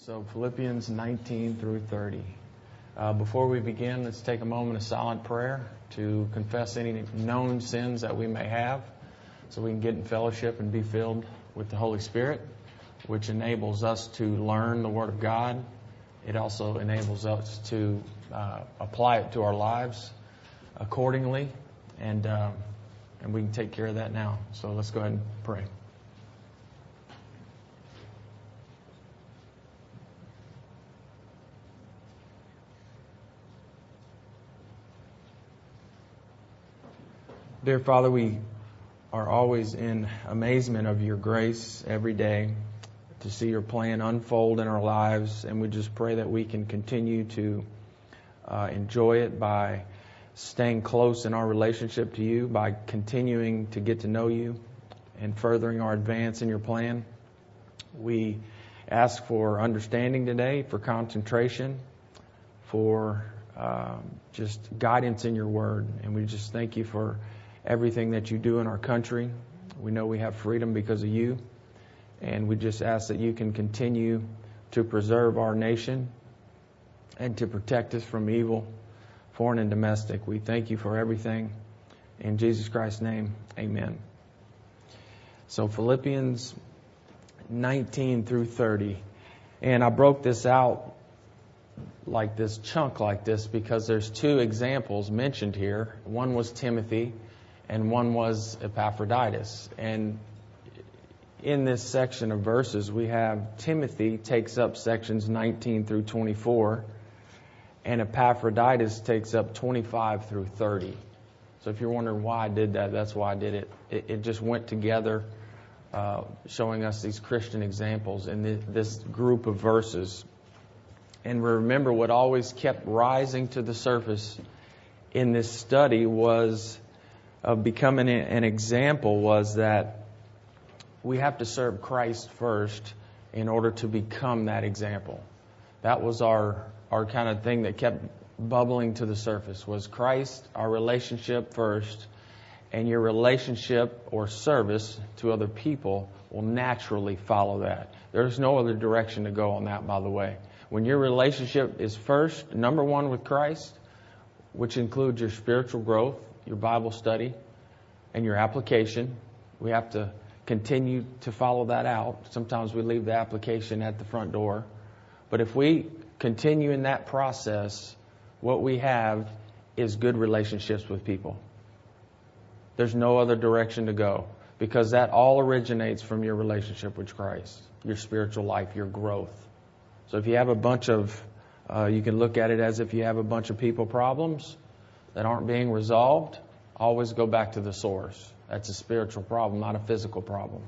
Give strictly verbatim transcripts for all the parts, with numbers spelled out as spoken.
So Philippians nineteen through thirty. Uh, before we begin, let's take a moment of silent prayer to confess any known sins that we may have so we can get in fellowship and be filled with the Holy Spirit, which enables us to learn the Word of God. It also enables us to uh, apply it to our lives accordingly, and uh, and we can take care of that now. So let's go ahead and pray. Dear Father, we are always in amazement of your grace every day to see your plan unfold in our lives, and we just pray that we can continue to uh, enjoy it by staying close in our relationship to you, by continuing to get to know you and furthering our advance in your plan. We ask for understanding today, for concentration, for uh, just guidance in your word, and we just thank you for everything that you do in our country. We know we have freedom because of you, and we just ask that you can continue to preserve our nation and to protect us from evil, foreign and domestic. We thank you for everything. In Jesus Christ's name, amen. So Philippians nineteen through thirty. And I broke this out like this, chunk like this, because there's two examples mentioned here. One was Timothy, and one was Epaphroditus. And in this section of verses, we have Timothy takes up sections nineteen through twenty-four, and Epaphroditus takes up twenty-five through thirty. So if you're wondering why I did that, that's why I did it. It, it just went together, uh, showing us these Christian examples in this, this group of verses. And remember, what always kept rising to the surface in this study was of becoming an example was that we have to serve Christ first in order to become that example. That was our our kind of thing that kept bubbling to the surface, was Christ, our relationship first, and your relationship or service to other people will naturally follow that. There's no other direction to go on that, by the way. When your relationship is first, number one with Christ, which includes your spiritual growth, your Bible study, and your application. We have to continue to follow that out. Sometimes we leave the application at the front door. But if we continue in that process, what we have is good relationships with people. There's no other direction to go, because that all originates from your relationship with Christ, your spiritual life, your growth. So if you have a bunch of, uh, you can look at it as if you have a bunch of people problems that aren't being resolved, always go back to the source. That's a spiritual problem, not a physical problem.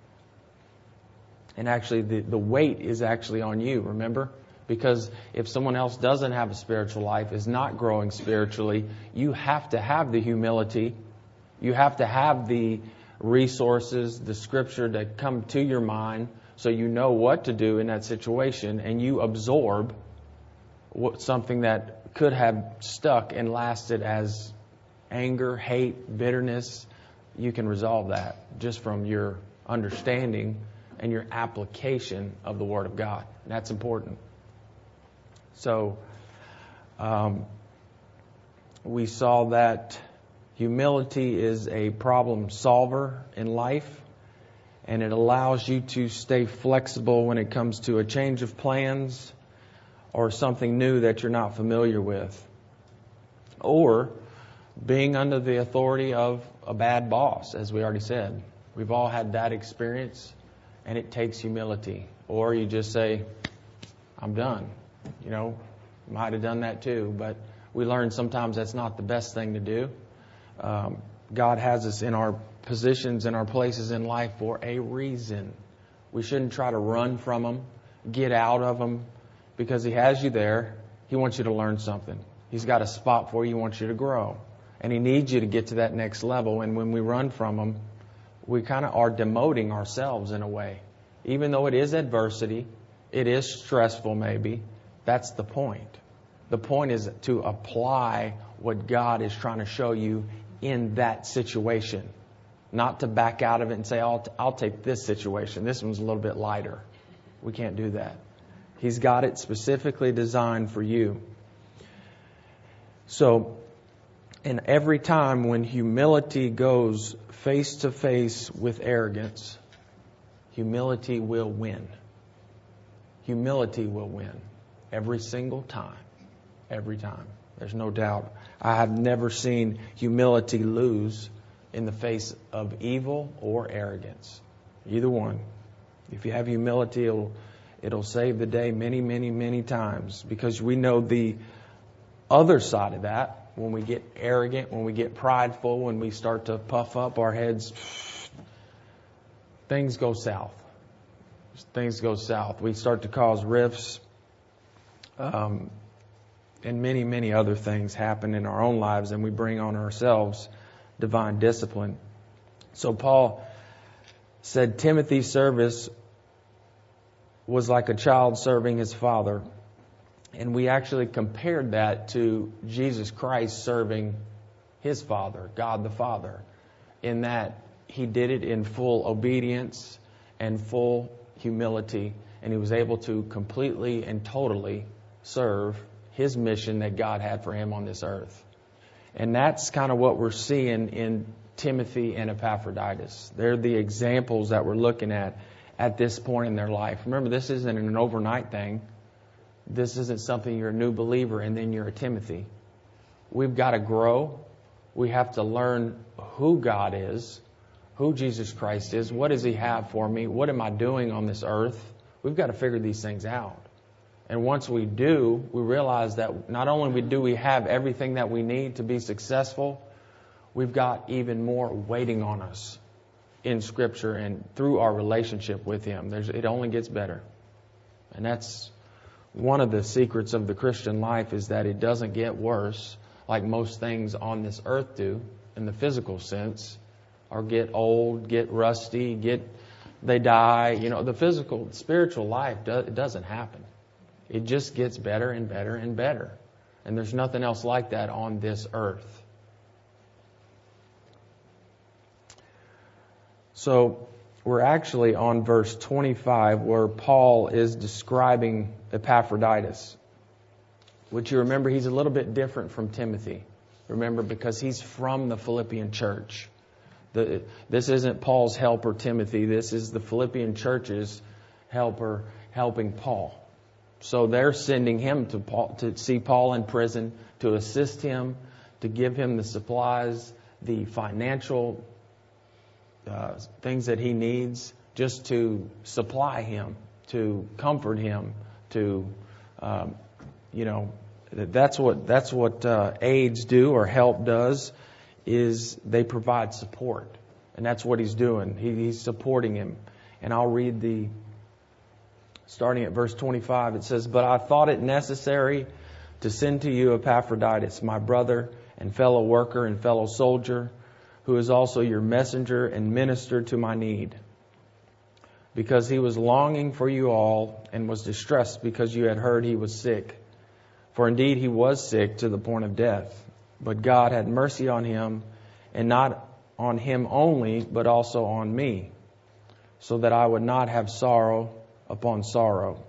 And actually, the, the weight is actually on you, remember? Because if someone else doesn't have a spiritual life, is not growing spiritually, you have to have the humility. You have to have the resources, the scripture that come to your mind so you know what to do in that situation, and you absorb what, something that could have stuck and lasted as anger, hate, bitterness. You can resolve that just from your understanding and your application of the Word of God. And that's important. So um, we saw that humility is a problem solver in life, and it allows you to stay flexible when it comes to a change of plans or something new that you're not familiar with, or being under the authority of a bad boss, as we already said. We've all had that experience, and it takes humility. Or you just say, I'm done. You know, might have done that too, but we learn sometimes that's not the best thing to do. Um, God has us in our positions, in our places in life for a reason. We shouldn't try to run from them, get out of them, because He has you there. He wants you to learn something. He's got a spot for you. He wants you to grow. And He needs you to get to that next level. And when we run from Him, we kind of are demoting ourselves in a way. Even though it is adversity, it is stressful maybe, that's the point. The point is to apply what God is trying to show you in that situation. Not to back out of it and say, I'll, t- I'll take this situation. This one's a little bit lighter. We can't do that. He's got it specifically designed for you. So, and every time when humility goes face to face with arrogance, humility will win. Humility will win. Every single time. Every time. There's no doubt. I have never seen humility lose in the face of evil or arrogance. Either one. If you have humility, it'll, it'll save the day many, many, many times. Because we know the other side of that. When we get arrogant, when we get prideful, when we start to puff up our heads, things go south. Things go south. We start to cause rifts. Um, and many, many other things happen in our own lives, and we bring on ourselves divine discipline. So Paul said Timothy's service was like a child serving his father. And we actually compared that to Jesus Christ serving his Father, God the Father, in that he did it in full obedience and full humility, and he was able to completely and totally serve his mission that God had for him on this earth. And that's kind of what we're seeing in Timothy and Epaphroditus. They're the examples that we're looking at at this point in their life. Remember, this isn't an overnight thing. This isn't something you're a new believer and then you're a Timothy. We've got to grow. We have to learn who God is, who Jesus Christ is, what does He have for me, what am I doing on this earth. We've got to figure these things out. And once we do, we realize that not only do we have everything that we need to be successful, we've got even more waiting on us in Scripture and through our relationship with Him. There's, it only gets better. And that's one of the secrets of the Christian life, is that it doesn't get worse like most things on this earth do in the physical sense, or get old, get rusty, get they die. You know, the physical, spiritual life, do, it doesn't happen. It just gets better and better and better. And there's nothing else like that on this earth. So we're actually on verse twenty-five, where Paul is describing Epaphroditus, which you remember he's a little bit different from Timothy. Remember, because he's from the Philippian church. The, this isn't Paul's helper, Timothy. This is the Philippian church's helper helping Paul. So they're sending him to Paul, to see Paul in prison, to assist him, to give him the supplies, the financial uh, things that he needs, just to supply him, to comfort him, to, um, you know, that's what that's what uh, aids do, or help does, is they provide support. And that's what he's doing. He, he's supporting him. And I'll read the, starting at verse twenty-five, it says, "But I thought it necessary to send to you Epaphroditus, my brother and fellow worker and fellow soldier, who is also your messenger and minister to my need. Because he was longing for you all and was distressed because you had heard he was sick. For indeed he was sick to the point of death. But God had mercy on him, and not on him only, but also on me, so that I would not have sorrow upon sorrow."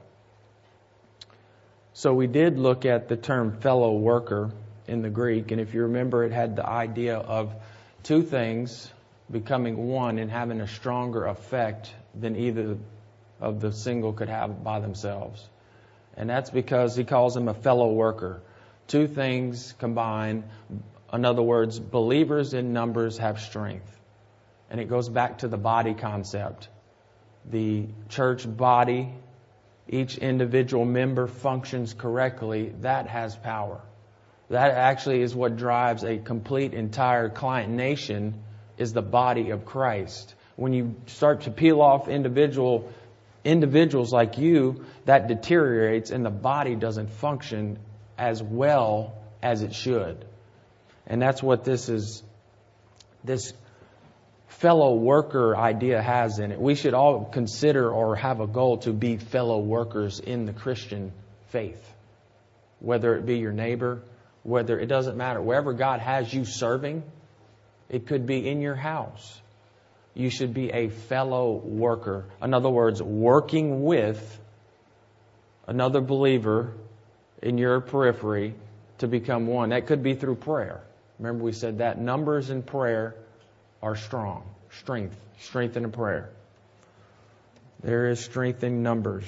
So we did look at the term fellow worker in the Greek, and if you remember, it had the idea of two things becoming one and having a stronger effect than either of the single could have by themselves. And that's because he calls him a fellow worker. Two things combine. In other words, believers in numbers have strength. And it goes back to the body concept. The church body, each individual member functions correctly, that has power. That actually is what drives a complete entire client nation, is the body of Christ. When you start to peel off individual individuals like you, that deteriorates and the body doesn't function as well as it should. And that's what this is, this fellow worker idea has in it. We should all consider or have a goal to be fellow workers in the Christian faith. Whether it be your neighbor, whether it doesn't matter, wherever God has you serving, it could be in your house. You should be a fellow worker. In other words, working with another believer in your periphery to become one. That could be through prayer. Remember we said that numbers in prayer are strong. Strength. Strength in prayer. There is strength in numbers.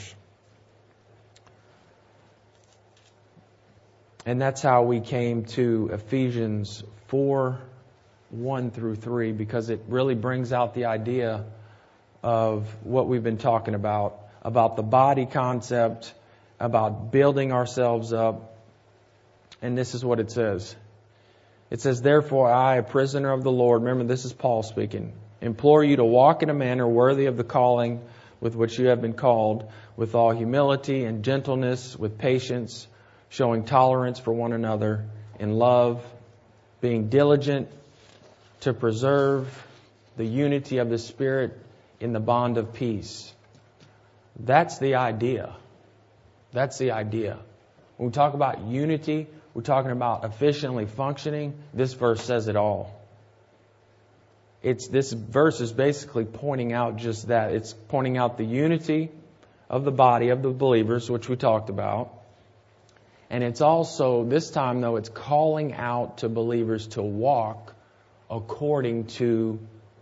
And that's how we came to Ephesians four, one through three, because it really brings out the idea of what we've been talking about, about the body concept, about building ourselves up. And this is what it says. It says, therefore I, a prisoner of the Lord, remember this is Paul speaking, implore you to walk in a manner worthy of the calling with which you have been called, with all humility and gentleness, with patience, showing tolerance for one another in love, being diligent to preserve the unity of the Spirit in the bond of peace. That's the idea. That's the idea. When we talk about unity, we're talking about efficiently functioning. This verse says it all. It's this verse is basically pointing out just that. It's pointing out the unity of the body of the believers, which we talked about. And it's also, this time though, it's calling out to believers to walk according to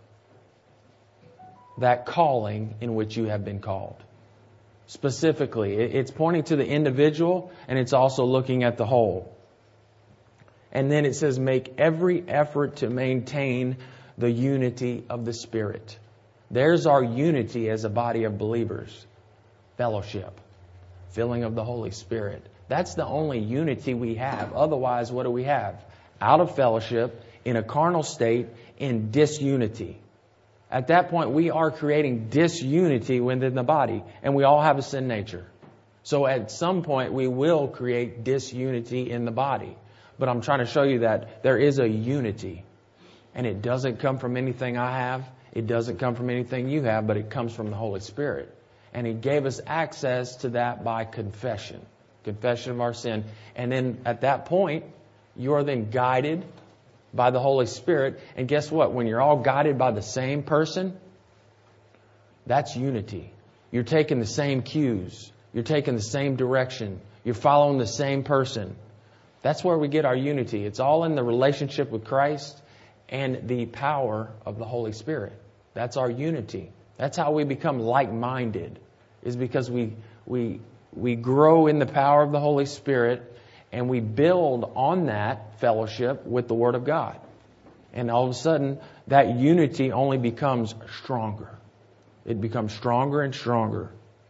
that calling in which you have been called. Specifically, it's pointing to the individual, and it's also looking at the whole. And then it says, make every effort to maintain the unity of the Spirit. There's our unity as a body of believers. Fellowship. Filling of the Holy Spirit. That's the only unity we have. Otherwise, what do we have? Out of fellowship, in a carnal state, in disunity. At that point, we are creating disunity within the body. And we all have a sin nature. So at some point, we will create disunity in the body. But I'm trying to show you that there is a unity. And it doesn't come from anything I have. It doesn't come from anything you have. But it comes from the Holy Spirit. And He gave us access to that by confession. Confession of our sin. And then at that point, you are then guided by the Holy Spirit. And guess what? When you're all guided by the same person, that's unity. You're taking the same cues. You're taking the same direction. You're following the same person. That's where we get our unity. It's all in the relationship with Christ and the power of the Holy Spirit. That's our unity. That's how we become like-minded, is because we we we grow in the power of the Holy Spirit, and we build on that fellowship with the Word of God. And all of a sudden, that unity only becomes stronger. It becomes stronger and stronger.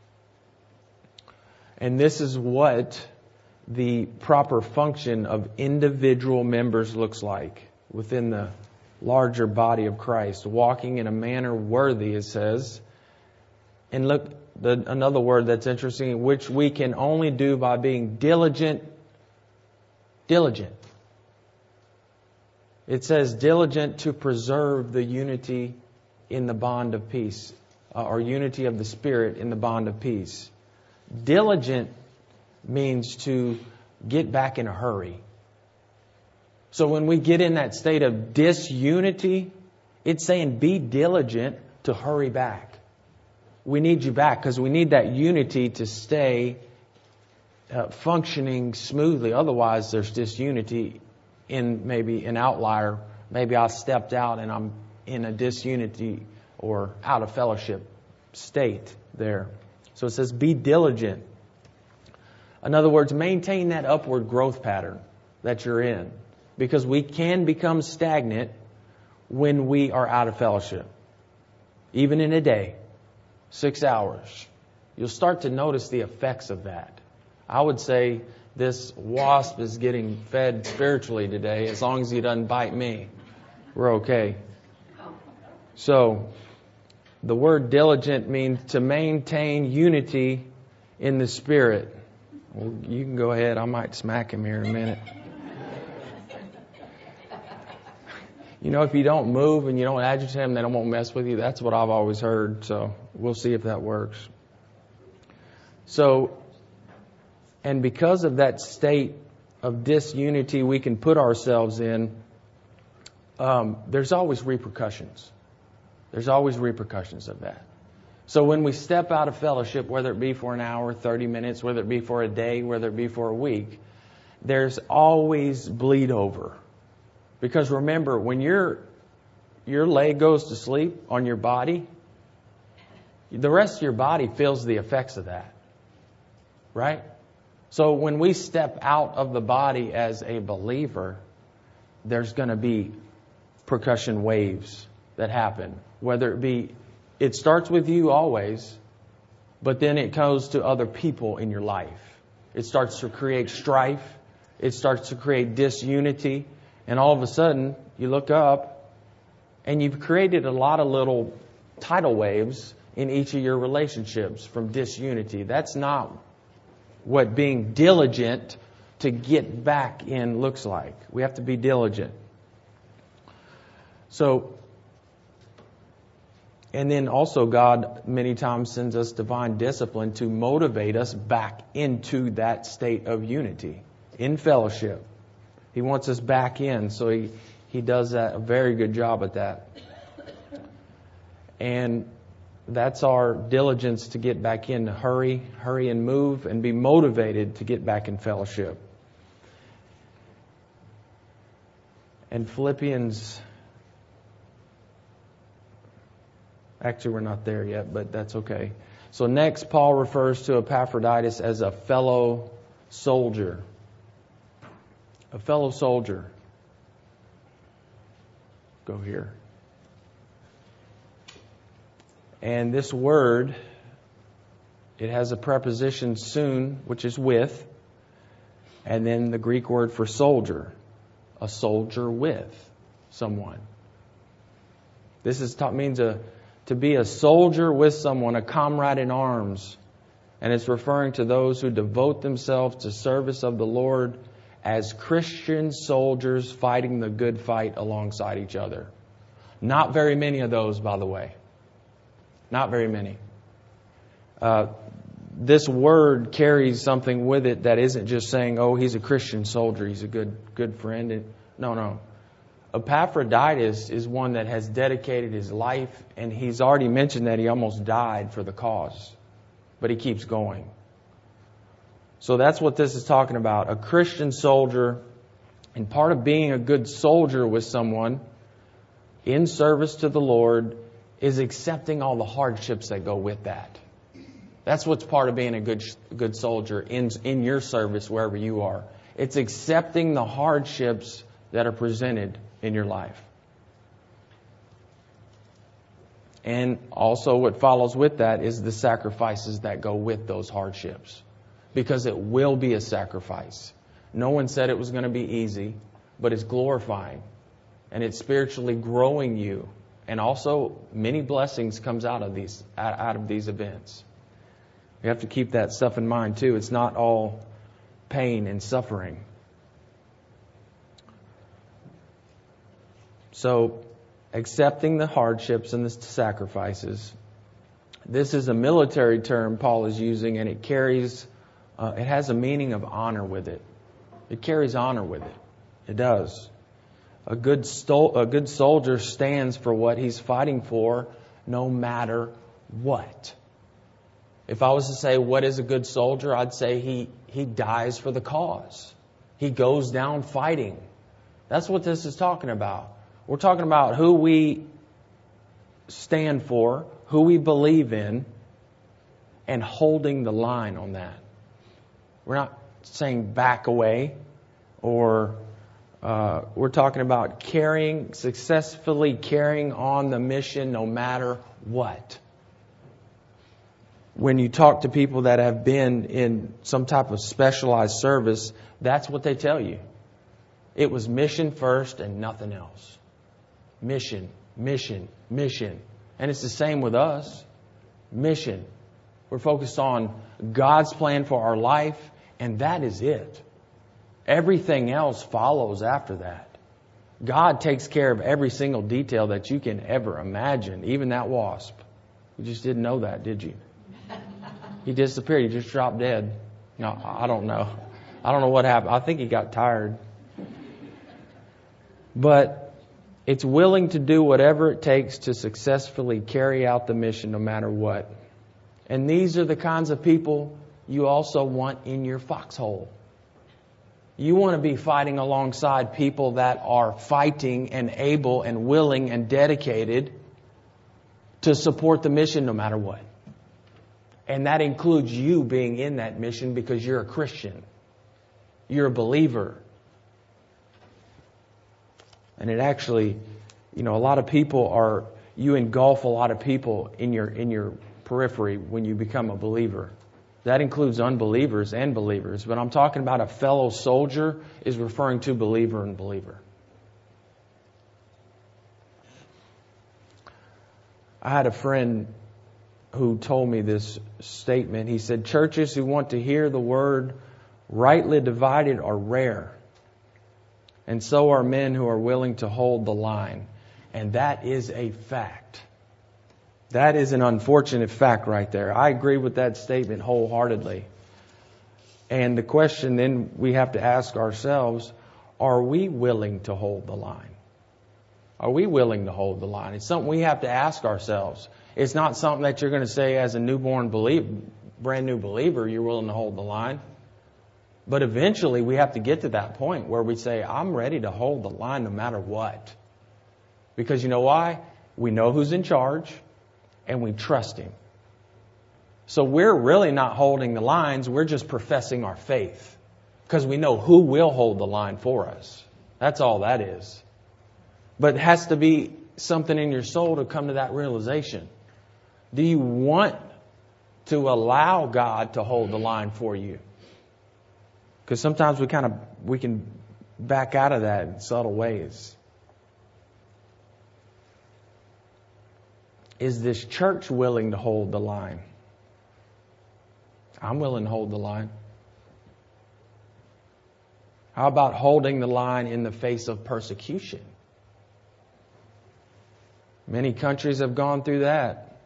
And this is what the proper function of individual members looks like within the larger body of Christ. Walking in a manner worthy, it says. And look, the, another word that's interesting, which we can only do by being diligent. Diligent. It says diligent to preserve the unity in the bond of peace, uh, or unity of the Spirit in the bond of peace. Diligent means to get back in a hurry. So when we get in that state of disunity, it's saying be diligent to hurry back. We need you back because we need that unity to stay uh, functioning smoothly. Otherwise, there's disunity in maybe an outlier. Maybe I stepped out and I'm in a disunity or out of fellowship state there. So it says be diligent. In other words, maintain that upward growth pattern that you're in. Because we can become stagnant when we are out of fellowship. Even in a day, six hours. You'll start to notice the effects of that. I would say this wasp is getting fed spiritually today. As long as he doesn't bite me, we're okay. So, the word diligent means to maintain unity in the Spirit. Well, you can go ahead. I might smack him here in a minute. You know, if you don't move and you don't agitate them, they won't mess with you. That's what I've always heard. So we'll see if that works. So, and because of that state of disunity we can put ourselves in, um, there's always repercussions. There's always repercussions of that. So when we step out of fellowship, whether it be for an hour, thirty minutes, whether it be for a day, whether it be for a week, there's always bleed over. Because remember, when your your leg goes to sleep on your body, the rest of your body feels the effects of that. Right? So when we step out of the body as a believer, there's going to be percussion waves that happen. Whether it be, it starts with you always, but then it goes to other people in your life. It starts to create strife. It starts to create disunity. And all of a sudden, you look up and you've created a lot of little tidal waves in each of your relationships from disunity. That's not what being diligent to get back in looks like. We have to be diligent. So, and then also God many times sends us divine discipline to motivate us back into that state of unity, in fellowship. He wants us back in, so he, he does that, a very good job at that. And that's our diligence to get back in, to hurry, hurry and move and be motivated to get back in fellowship. And Philippians, actually we're not there yet, but that's okay. So next, Paul refers to Epaphroditus as a fellow soldier. A fellow soldier. Go here. And this word, it has a preposition soon, which is with, and then the Greek word for soldier, a soldier with someone. This is means a to be a soldier with someone, a comrade in arms, and it's referring to those who devote themselves to service of the Lord as Christian soldiers fighting the good fight alongside each other. Not very many of those, by the way. Not very many. Uh, this word carries something with it that isn't just saying, oh, he's a Christian soldier, he's a good good friend. And, no, no. Epaphroditus is one that has dedicated his life, and he's already mentioned that he almost died for the cause. But he keeps going. So that's what this is talking about. A Christian soldier, and part of being a good soldier with someone in service to the Lord is accepting all the hardships that go with that. That's what's part of being a good good soldier in in your service wherever you are. It's accepting the hardships that are presented in your life. And also what follows with that is the sacrifices that go with those hardships. Because it will be a sacrifice. No one said it was going to be easy, but it's glorifying. And it's spiritually growing you. And also, many blessings comes out of these out of these events. We have to keep that stuff in mind too. It's not all pain and suffering. So, accepting the hardships and the sacrifices. This is a military term Paul is using, and it carries, uh, it has a meaning of honor with it. It carries honor with it. It does. A good sto- a good soldier stands for what he's fighting for, no matter what. If I was to say what is a good soldier, I'd say he he dies for the cause. He goes down fighting. That's what this is talking about. We're talking about who we stand for, who we believe in, and holding the line on that. We're not saying back away, or uh, we're talking about carrying, successfully carrying on the mission no matter what. When you talk to people that have been in some type of specialized service, that's what they tell you. It was mission first and nothing else. Mission, mission, mission. And it's the same with us. Mission. We're focused on God's plan for our life, and that is it. Everything else follows after that. God takes care of every single detail that you can ever imagine, even that wasp. You just didn't know that, did you? He disappeared. He just dropped dead. No, I don't know. I don't know what happened. I think he got tired. But it's willing to do whatever it takes to successfully carry out the mission no matter what. And these are the kinds of people you also want in your foxhole. You want to be fighting alongside people that are fighting and able and willing and dedicated to support the mission no matter what. And that includes you being in that mission because you're a Christian. You're a believer. And it actually, you know, a lot of people are, you engulf a lot of people in your in your periphery when you become a believer. That includes unbelievers and believers. But I'm talking about a fellow soldier is referring to believer and believer. I had a friend who told me this statement. He said, churches who want to hear the word rightly divided are rare. And so are men who are willing to hold the line. And that is a fact. That is an unfortunate fact right there. I agree with that statement wholeheartedly. And the question then we have to ask ourselves, are we willing to hold the line? Are we willing to hold the line? It's something we have to ask ourselves. It's not something that you're going to say as a newborn believer, brand new believer, you're willing to hold the line. But eventually we have to get to that point where we say, I'm ready to hold the line no matter what. Because you know why? We know who's in charge and we trust Him. So we're really not holding the lines. We're just professing our faith because we know who will hold the line for us. That's all that is. But it has to be something in your soul to come to that realization. Do you want to allow God to hold the line for you? Because sometimes we kind of, we can back out of that in subtle ways. Is this church willing to hold the line? I'm willing to hold the line. How about holding the line in the face of persecution? Many countries have gone through that.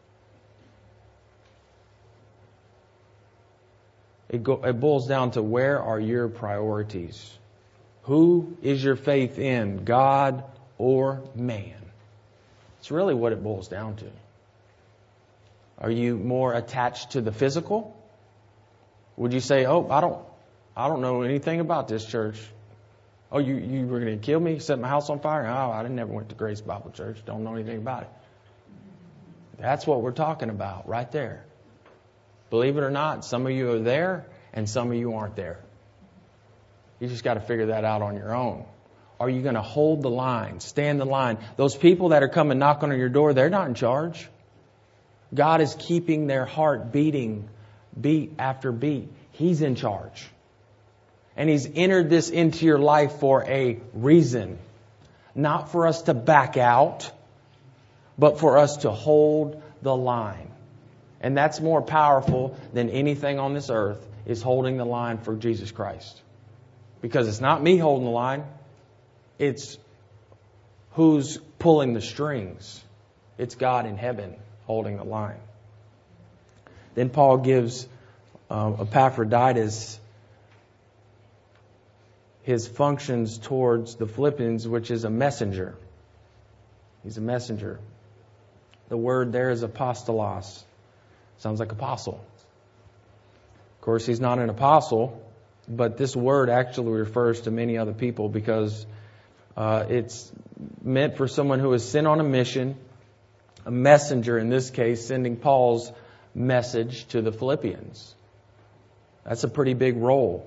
It, go, it boils down to where are your priorities? Who is your faith in, God or man? It's really what it boils down to. Are you more attached to the physical? Would you say, oh, I don't I don't know anything about this church. Oh, you, you were going to kill me, set my house on fire? Oh, I never went to Grace Bible Church. Don't know anything about it. That's what we're talking about right there. Believe it or not, some of you are there and some of you aren't there. You just got to figure that out on your own. Are you going to hold the line, stand the line? Those people that are coming knocking on your door, they're not in charge. God is keeping their heart beating beat after beat. He's in charge. And He's entered this into your life for a reason. Not for us to back out, but for us to hold the line. And that's more powerful than anything on this earth, is holding the line for Jesus Christ. Because it's not me holding the line. It's who's pulling the strings. It's God in heaven holding the line. Then Paul gives uh, Epaphroditus his functions towards the Philippians, which is a messenger. He's a messenger. The word there is apostolos. Sounds like apostle. Of course, he's not an apostle, but this word actually refers to many other people because uh, it's meant for someone who is sent on a mission, a messenger in this case, sending Paul's message to the Philippians. That's a pretty big role.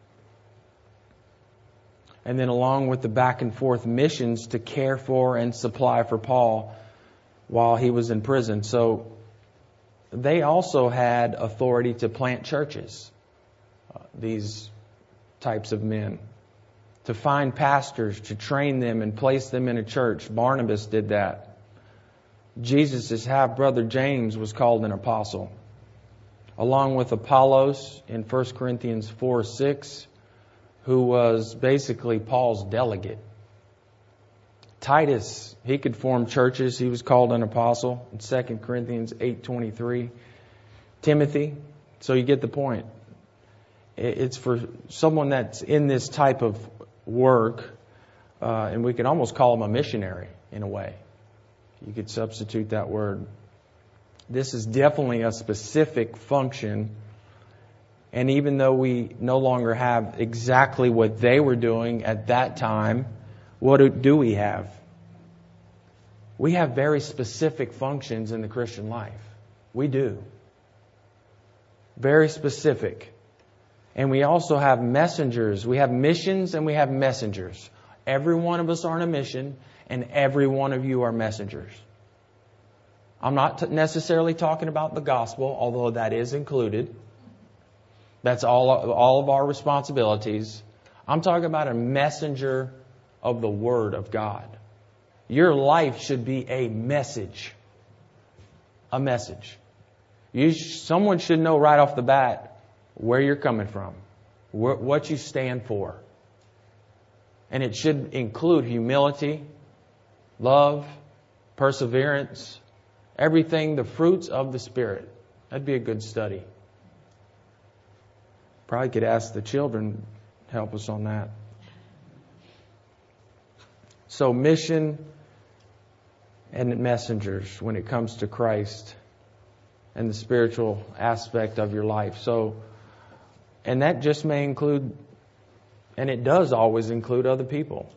And then along with the back and forth missions to care for and supply for Paul while he was in prison. So they also had authority to plant churches, uh, these types of men, to find pastors, to train them and place them in a church. Barnabas did that. Jesus' half-brother James was called an apostle. Along with Apollos in First Corinthians four six, who was basically Paul's delegate. Titus, he could form churches. He was called an apostle in Second Corinthians eight twenty-three. Timothy, so you get the point. It's for someone that's in this type of work, uh, and we can almost call him a missionary in a way. You could substitute that word. This is definitely a specific function. And even though we no longer have exactly what they were doing at that time, what do, do we have? We have very specific functions in the Christian life. We do. Very specific. And we also have messengers. We have missions and we have messengers. Every one of us are on a mission, and every one of you are messengers. I'm not t- necessarily talking about the gospel, although that is included. That's all, all of our responsibilities. I'm talking about a messenger of the Word of God. Your life should be a message. A message. You sh- someone should know right off the bat where you're coming from, wh- what you stand for. And it should include humility, love, perseverance, everything, the fruits of the Spirit. That'd be a good study. Probably could ask the children to help us on that. So mission and messengers when it comes to Christ and the spiritual aspect of your life. So, and that just may include, and it does always include other people.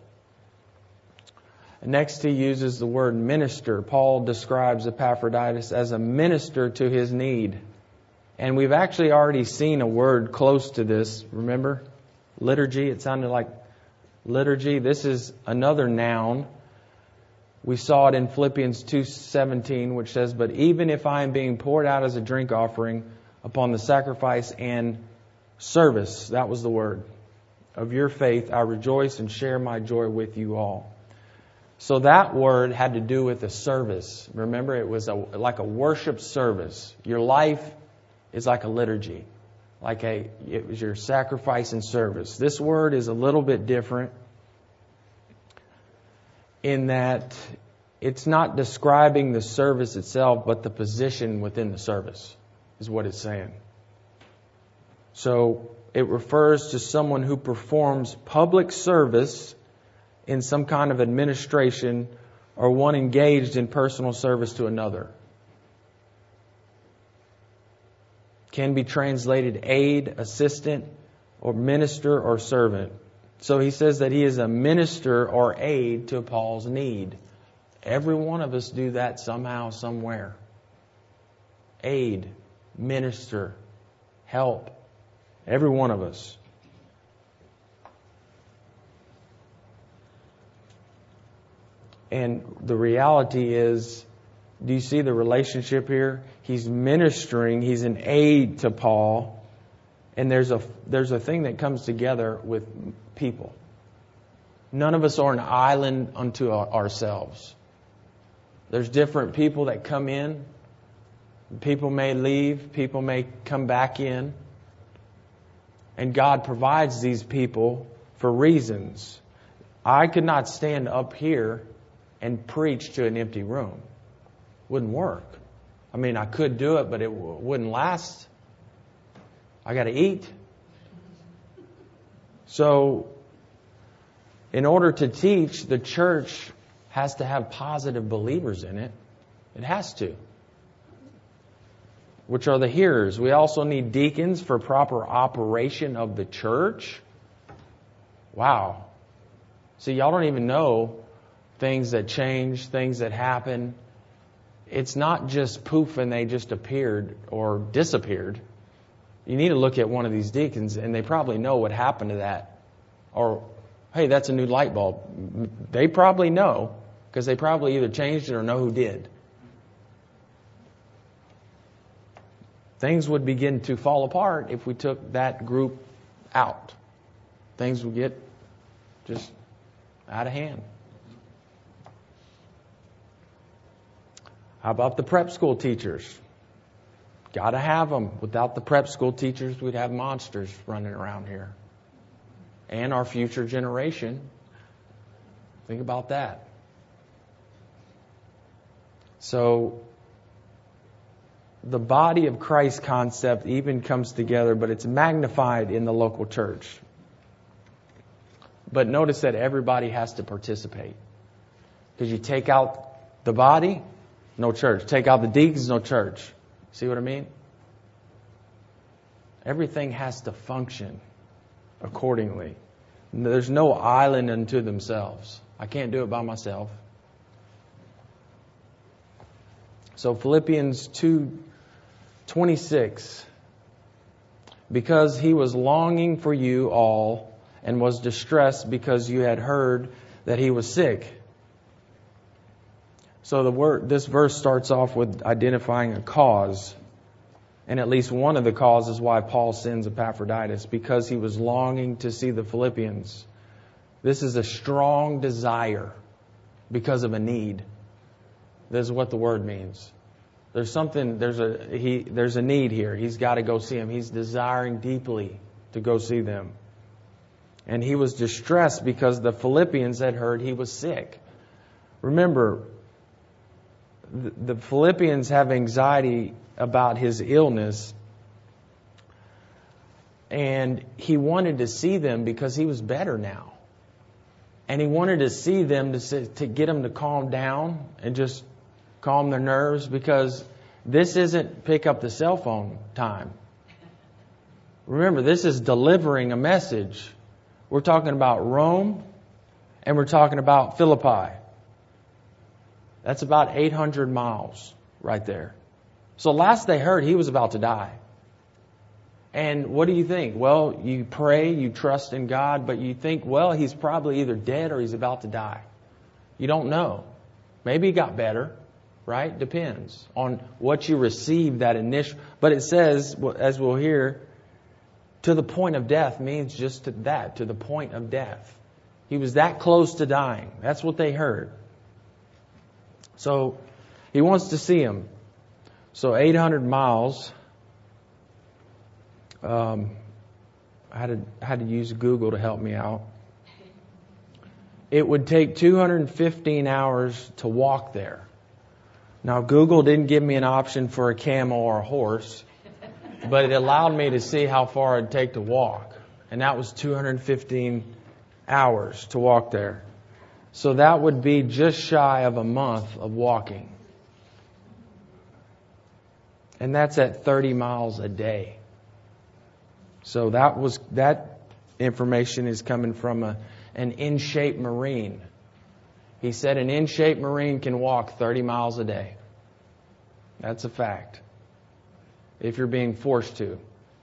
Next, he uses the word minister. Paul describes Epaphroditus as a minister to his need. And we've actually already seen a word close to this. Remember? Liturgy. It sounded like liturgy. This is another noun. We saw it in Philippians two seventeen, which says, "But even if I am being poured out as a drink offering upon the sacrifice and service," that was the word, "of your faith, I rejoice and share my joy with you all." So that word had to do with a service. Remember, it was a, like a worship service. Your life is like a liturgy. Like a, it was your sacrifice and service. This word is a little bit different in that it's not describing the service itself, but the position within the service is what it's saying. So it refers to someone who performs public service in some kind of administration or one engaged in personal service to another. Can be translated aid, assistant, or minister or servant. So he says that he is a minister or aid to Paul's need. Every one of us do that somehow, somewhere. Aid, minister, help. Every one of us. And the reality is, do you see the relationship here? He's ministering, he's an aid to Paul, and there's a there's a thing that comes together with people. None of us are an island unto ourselves. There's different people that come in. People may leave, people may come back in. And God provides these people for reasons. I could not stand up here and preach to an empty room. Wouldn't work. I mean, I could do it, but it w- wouldn't last. I got to eat. So, in order to teach, the church has to have positive believers in it. It has to. Which are the hearers. We also need deacons for proper operation of the church. Wow. See, y'all don't even know things that change, things that happen. It's not just poof and they just appeared or disappeared. You need to look at one of these deacons and they probably know what happened to that. Or, hey, that's a new light bulb. They probably know because they probably either changed it or know who did. Things would begin to fall apart if we took that group out. Things would get just out of hand. How about the prep school teachers? Got to have them. Without the prep school teachers, we'd have monsters running around here. And our future generation. Think about that. So, the body of Christ concept even comes together, but it's magnified in the local church. But notice that everybody has to participate. Because you take out the body, no church. Take out the deacons, no church. See what I mean? Everything has to function accordingly. There's no island unto themselves. I can't do it by myself. So Philippians two twenty-six. Because he was longing for you all and was distressed because you had heard that he was sick. So the word, this verse starts off with identifying a cause. And at least one of the causes why Paul sends Epaphroditus, because he was longing to see the Philippians. This is a strong desire because of a need. This is what the word means. There's something, there's a he, there's a need here. He's got to go see them. He's desiring deeply to go see them. And he was distressed because the Philippians had heard he was sick. Remember, the, the Philippians have anxiety about his illness. And he wanted to see them because he was better now. And he wanted to see them to, to get them to calm down and just calm their nerves, because this isn't pick up the cell phone time. Remember, this is delivering a message. We're talking about Rome and we're talking about Philippi. That's about eight hundred miles right there. So last they heard, he was about to die. And what do you think? Well, you pray, you trust in God, but you think, well, he's probably either dead or he's about to die. You don't know. Maybe he got better. Right? Depends on what you receive that initial. But it says, as we'll hear, to the point of death means just to that, to the point of death. He was that close to dying. That's what they heard. So he wants to see him. So eight hundred miles. Um, I had to, I had to use Google to help me out. It would take two hundred fifteen hours to walk there. Now, Google didn't give me an option for a camel or a horse, but it allowed me to see how far it'd take to walk. And that was two hundred fifteen hours to walk there. So that would be just shy of a month of walking. And that's at thirty miles a day. So that was that information is coming from a, an in-shape Marine. He said an in-shape Marine can walk thirty miles a day. That's a fact. If you're being forced to.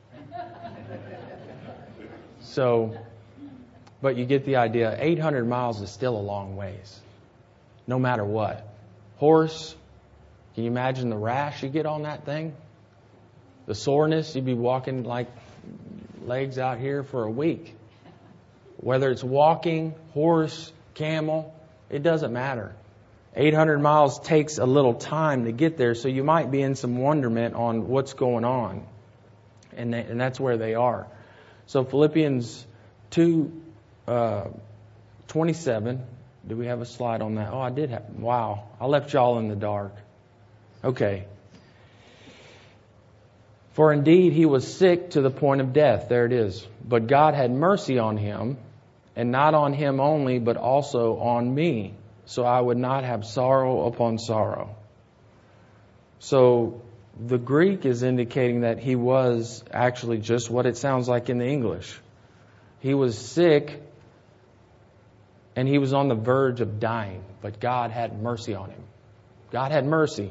So, but you get the idea. eight hundred miles is still a long ways. No matter what. Horse, can you imagine the rash you get on that thing? The soreness, you'd be walking like legs out here for a week. Whether it's walking, horse, camel, it doesn't matter. eight hundred miles takes a little time to get there, so you might be in some wonderment on what's going on. And, they, and that's where they are. So Philippians two twenty-seven. Do we have a slide on that? Oh, I did have. Wow. I left y'all in the dark. Okay. For indeed he was sick to the point of death. There it is. But God had mercy on him, and not on him only, but also on me, so I would not have sorrow upon sorrow. So the Greek is indicating that he was actually just what it sounds like in the English. He was sick and he was on the verge of dying, but God had mercy on him. God had mercy.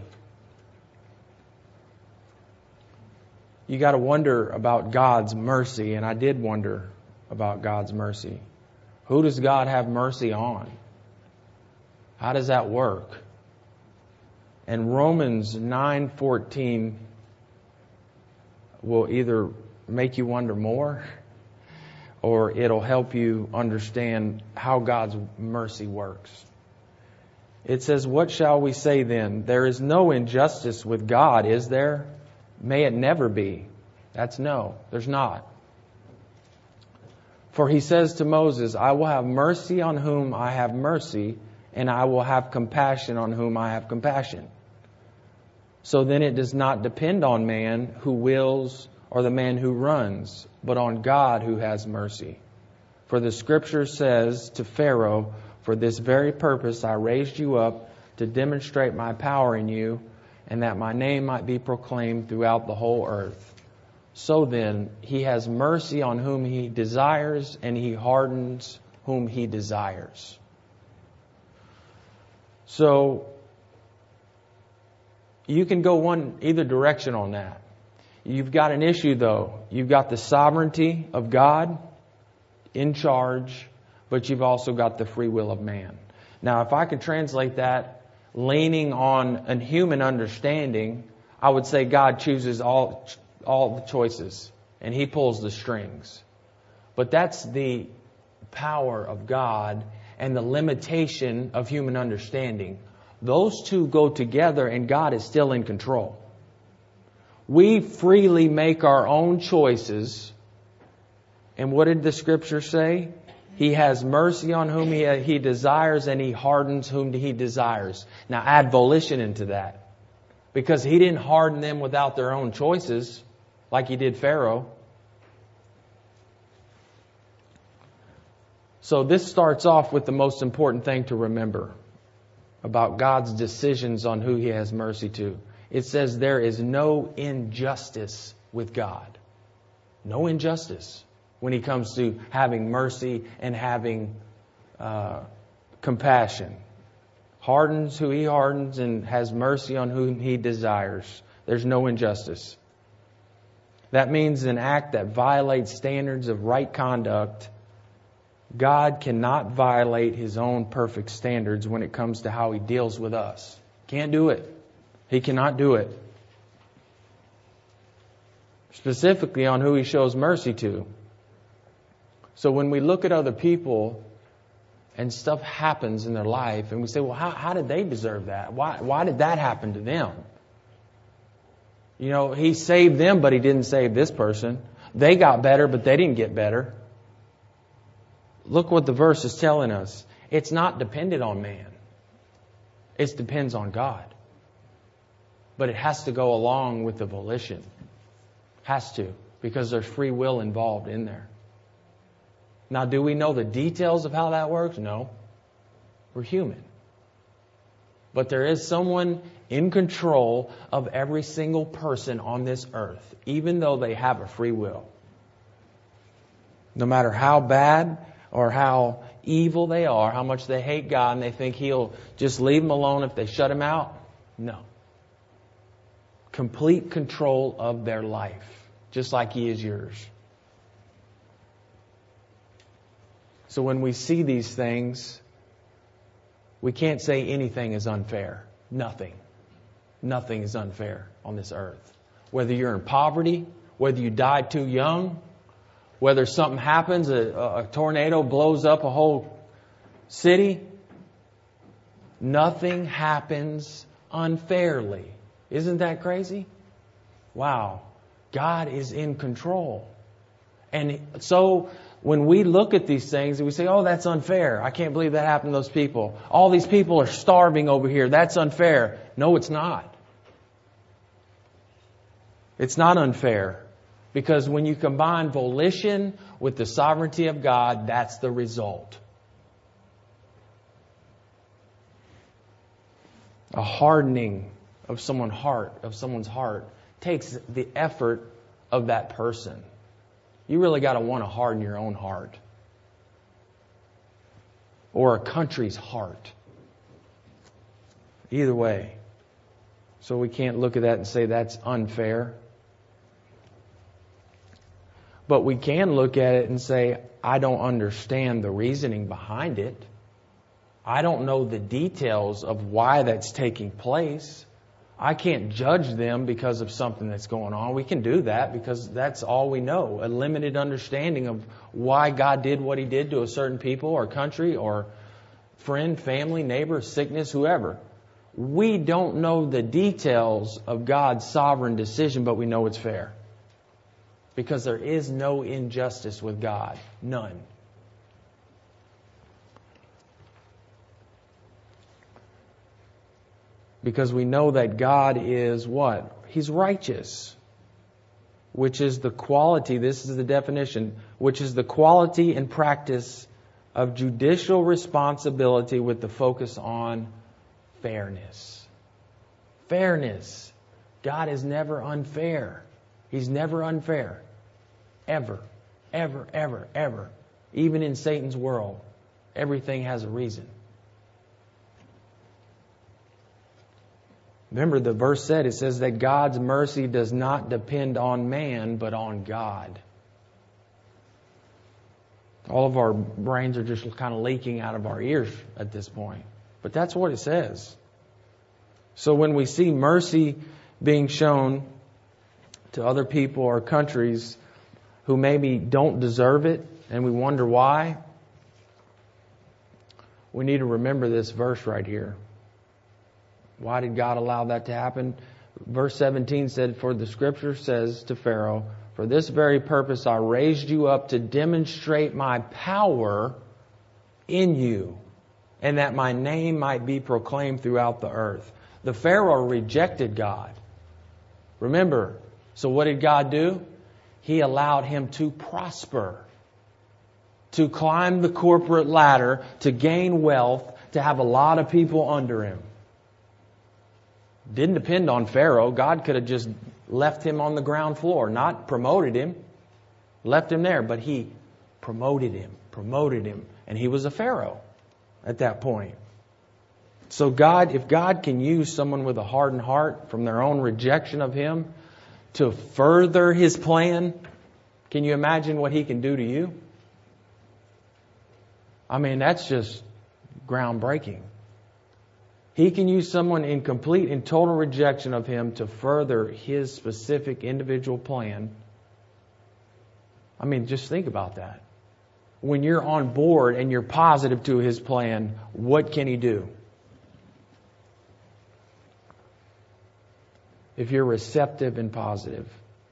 You got to wonder about God's mercy, and I did wonder about God's mercy. Who does God have mercy on? How does that work? And Romans nine fourteen will either make you wonder more, or it'll help you understand how God's mercy works. It says, "What shall we say then? There is no injustice with God, is there? May it never be." That's no, there's not. For he says to Moses, "I will have mercy on whom I have mercy, and I will have compassion on whom I have compassion." So then it does not depend on man who wills or the man who runs, but on God who has mercy. For the scripture says to Pharaoh, "For this very purpose I raised you up, to demonstrate my power in you, and that my name might be proclaimed throughout the whole earth. So then, he has mercy on whom he desires, and he hardens whom he desires. So, you can go one either direction on that. You've got an issue, though. You've got the sovereignty of God in charge, but you've also got the free will of man. Now, if I could translate that, leaning on a human understanding, I would say God chooses all all the choices, and He pulls the strings. But that's the power of God and the limitation of human understanding. Those two go together, and God is still in control. We freely make our own choices. And what did the Scripture say? He has mercy on whom he, he desires, and He hardens whom He desires. Now add volition into that. Because He didn't harden them without their own choices, like He did Pharaoh. So this starts off with the most important thing to remember about God's decisions on who He has mercy to. It says there is no injustice with God. No injustice when He comes to having mercy and having uh, compassion. Hardens who He hardens and has mercy on whom He desires. There's no injustice. That means an act that violates standards of right conduct. God cannot violate His own perfect standards when it comes to how He deals with us. Can't do it. He cannot do it. Specifically on who He shows mercy to. So when we look at other people and stuff happens in their life and we say, well, how, how did they deserve that? Why, why did that happen to them? You know, He saved them, but He didn't save this person. They got better, but they didn't get better. Look what the verse is telling us. It's not dependent on man. It depends on God. But it has to go along with the volition. Has to. Because there's free will involved in there. Now, do we know the details of how that works? No. We're human. But there is someone in control of every single person on this earth, even though they have a free will. No matter how bad or how evil they are, how much they hate God and they think He'll just leave them alone if they shut Him out. No. Complete control of their life, just like He is yours. So when we see these things, we can't say anything is unfair. Nothing. Nothing is unfair on this earth. Whether you're in poverty, whether you died too young, whether something happens, a, a tornado blows up a whole city, nothing happens unfairly. Isn't that crazy? Wow. God is in control. And so when we look at these things and we say, oh, that's unfair. I can't believe that happened to those people. All these people are starving over here. That's unfair. No, it's not. It's not unfair. Because when you combine volition with the sovereignty of God, that's the result. A hardening of someone's heart, of someone's heart, takes the effort of that person. You really got to want to harden your own heart. Or a country's heart. Either way. So we can't look at that and say that's unfair. But we can look at it and say, I don't understand the reasoning behind it. I don't know the details of why that's taking place. I can't judge them because of something that's going on. We can do that because that's all we know. A limited understanding of why God did what He did to a certain people or country or friend, family, neighbor, sickness, whoever. We don't know the details of God's sovereign decision, but we know it's fair. Because there is no injustice with God. None. Because we know that God is what? He's righteous. Which is the quality, this is the definition, which is the quality and practice of judicial responsibility with the focus on fairness. Fairness. God is never unfair. He's never unfair. Ever. Ever, ever, ever. Even in Satan's world, everything has a reason. Remember, the verse said, it says that God's mercy does not depend on man, but on God. All of our brains are just kind of leaking out of our ears at this point. But that's what it says. So when we see mercy being shown to other people or countries who maybe don't deserve it, and we wonder why, we need to remember this verse right here. Why did God allow that to happen? Verse seventeen said, for the scripture says to Pharaoh, for this very purpose I raised you up to demonstrate my power in you, and that my name might be proclaimed throughout the earth. The Pharaoh rejected God. Remember, so what did God do? He allowed him to prosper, to climb the corporate ladder, to gain wealth, to have a lot of people under him. Didn't depend on Pharaoh. God could have just left him on the ground floor, not promoted him, left him there, but he promoted him, promoted him, and he was a Pharaoh at that point. So God, if God can use someone with a hardened heart from their own rejection of him to further his plan, can you imagine what he can do to you? I mean, that's just groundbreaking. He can use someone in complete and total rejection of him to further his specific individual plan. I mean, just think about that. When you're on board and you're positive to his plan, what can he do? If you're receptive and positive.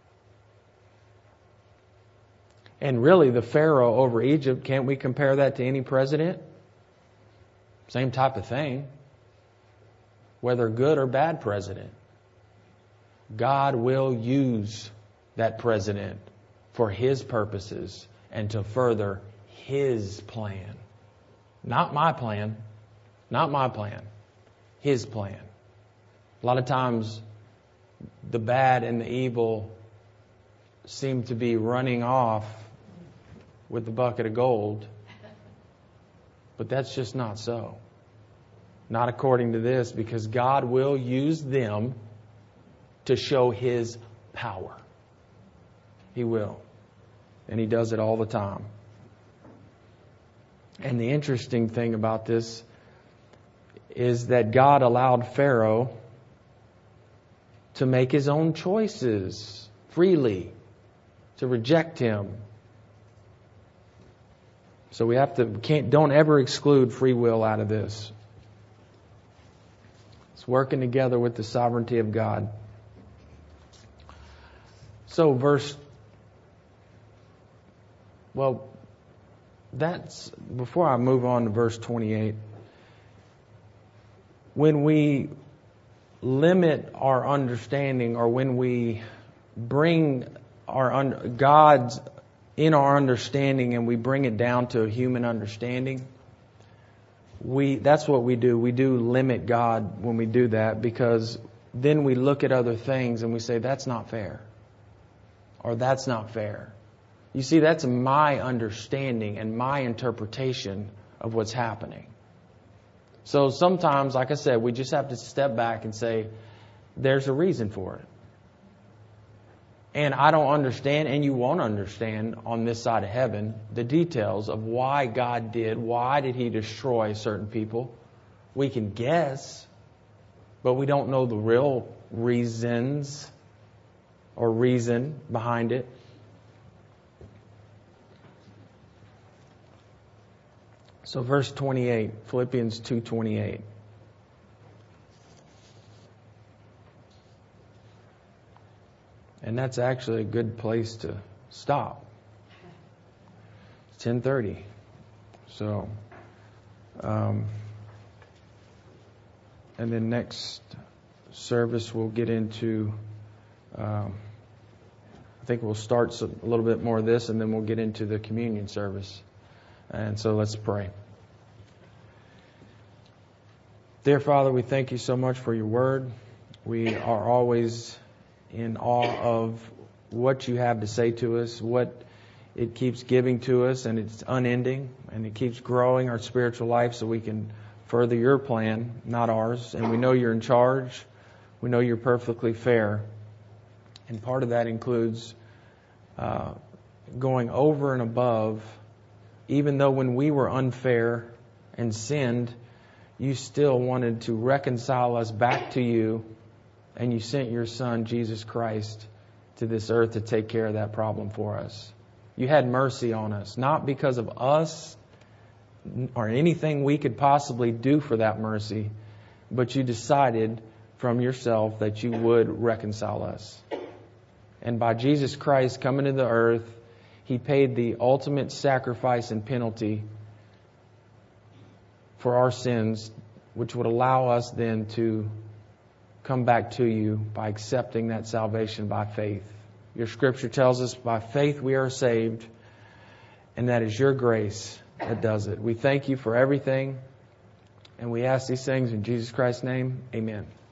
And really, the Pharaoh over Egypt, can't we compare that to any president? Same type of thing. Whether good or bad president. God will use that president for his purposes and to further his plan. Not my plan. Not my plan. His plan. A lot of times, the bad and the evil seem to be running off with the bucket of gold. But that's just not so. Not according to this, because God will use them to show his power. He will. And he does it all the time. And the interesting thing about this is that God allowed Pharaoh to make his own choices freely, to reject him. So we have to, can't, don't ever exclude free will out of this. It's working together with the sovereignty of God. So verse, well, that's, before I move on to verse twenty-eight, when we limit our understanding, or when we bring our un- God's in our understanding and we bring it down to a human understanding, we that's what we do. We do limit God when we do that, because then we look at other things and we say, that's not fair. Or that's not fair. You see, that's my understanding and my interpretation of what's happening. So sometimes, like I said, we just have to step back and say, there's a reason for it. And I don't understand, and you won't understand on this side of heaven, the details of why God did, why did he destroy certain people. We can guess, but we don't know the real reasons or reason behind it. So verse twenty-eight, Philippians two twenty-eight. And that's actually a good place to stop. It's ten thirty. So, um, and then next service we'll get into, um, I think we'll start a little bit more of this, and then we'll get into the communion service. And so let's pray. Dear Father, we thank you so much for your word. We are always in awe of what you have to say to us, what it keeps giving to us, and it's unending, and it keeps growing our spiritual life so we can further your plan, not ours. And we know you're in charge. We know you're perfectly fair. And part of that includes uh, going over and above, even though when we were unfair and sinned, you still wanted to reconcile us back to you, and you sent your Son, Jesus Christ, to this earth to take care of that problem for us. You had mercy on us, not because of us or anything we could possibly do for that mercy, but you decided from yourself that you would reconcile us. And by Jesus Christ coming to the earth, He paid the ultimate sacrifice and penalty for our sins, which would allow us then to come back to you by accepting that salvation by faith. Your scripture tells us by faith we are saved, and that is your grace that does it. We thank you for everything, and we ask these things in Jesus Christ's name. Amen.